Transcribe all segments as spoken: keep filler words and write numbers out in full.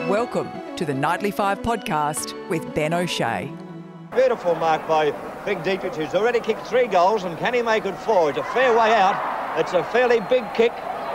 Welcome to the Nightly Five podcast with Ben O'Shea. Beautiful mark by Big Dietrich, who's already kicked three goals, and can he make it four? It's a fair way out. It's a fairly big kick.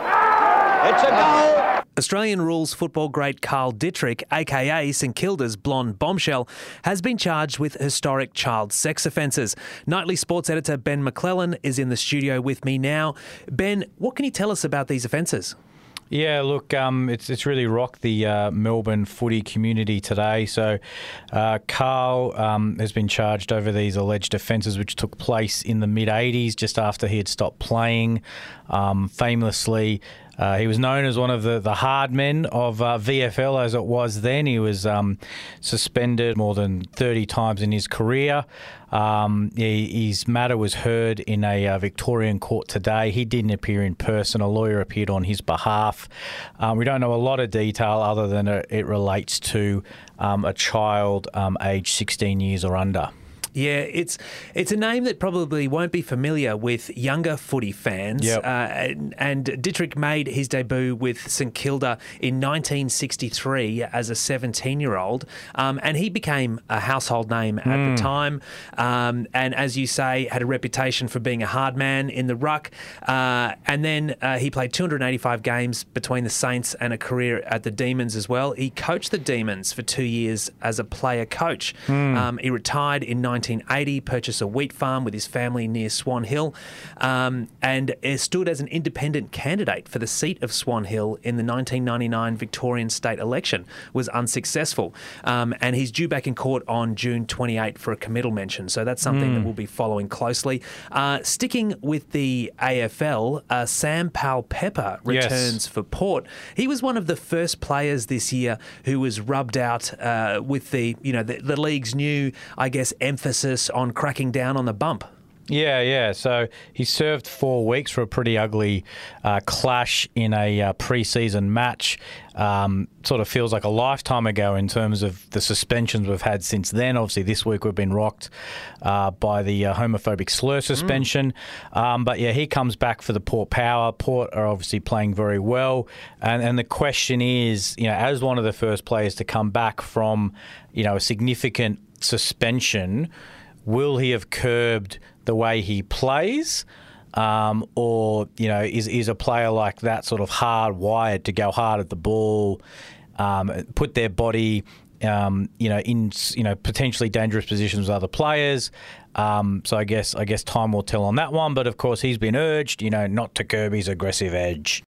It's a goal. Australian rules football great Carl Dietrich, aka St Kilda's blonde bombshell, has been charged with historic child sex offences. Nightly sports editor Ben McClellan is in the studio with me now. Ben, what can you tell us about these offences? Yeah, look, um, it's it's really rocked the uh, Melbourne footy community today. So uh, Carl um, has been charged over these alleged offences which took place in the mid-eighties, just after he had stopped playing. Um, famously, uh, he was known as one of the, the hard men of uh, V F L as it was then. He was um, suspended more than thirty times in his career. Um, he, his matter was heard in a uh, Victorian court today. He didn't appear in person. A lawyer appeared on his behalf. Um, we don't know a lot of detail other than it, it relates to um, a child um, aged sixteen years or under. Yeah, it's it's a name that probably won't be familiar with younger footy fans. Yep. Uh, and, and Dietrich made his debut with St Kilda in nineteen sixty-three as a seventeen-year-old, um, and he became a household name at mm. the time. Um, and as you say, had a reputation for being a hard man in the ruck. Uh, and then uh, he played two hundred eighty-five games between the Saints and a career at the Demons as well. He coached the Demons for two years as a player coach. Mm. Um, he retired in nineteen eighty, purchased a wheat farm with his family near Swan Hill, um, and stood as an independent candidate for the seat of Swan Hill in the nineteen ninety-nine Victorian state election. Was unsuccessful, um, and he's due back in court on June twenty-eighth for a committal mention, so that's something mm. that we'll be following closely. Uh, sticking with the A F L, uh, Sam Powell-Pepper returns yes. for Port. He was one of the first players this year who was rubbed out uh, with the, you know, the, the league's new, I guess, emphasis on cracking down on the bump. Yeah, yeah. So he served four weeks for a pretty ugly uh, clash in a uh, pre-season match. Um, sort of feels like a lifetime ago in terms of the suspensions we've had since then. Obviously, this week we've been rocked uh, by the uh, homophobic slur suspension. Mm. Um, but yeah, he comes back for the Port Power. Port are obviously playing very well. And, and the question is, you know, as one of the first players to come back from, you know, a significant suspension, will he have curbed the way he plays, um, or you know, is is a player like that sort of hardwired to go hard at the ball, um, put their body, um, you know, in you know potentially dangerous positions with other players? Um, so I guess I guess time will tell on that one. But of course, he's been urged, you know, not to curb his aggressive edge.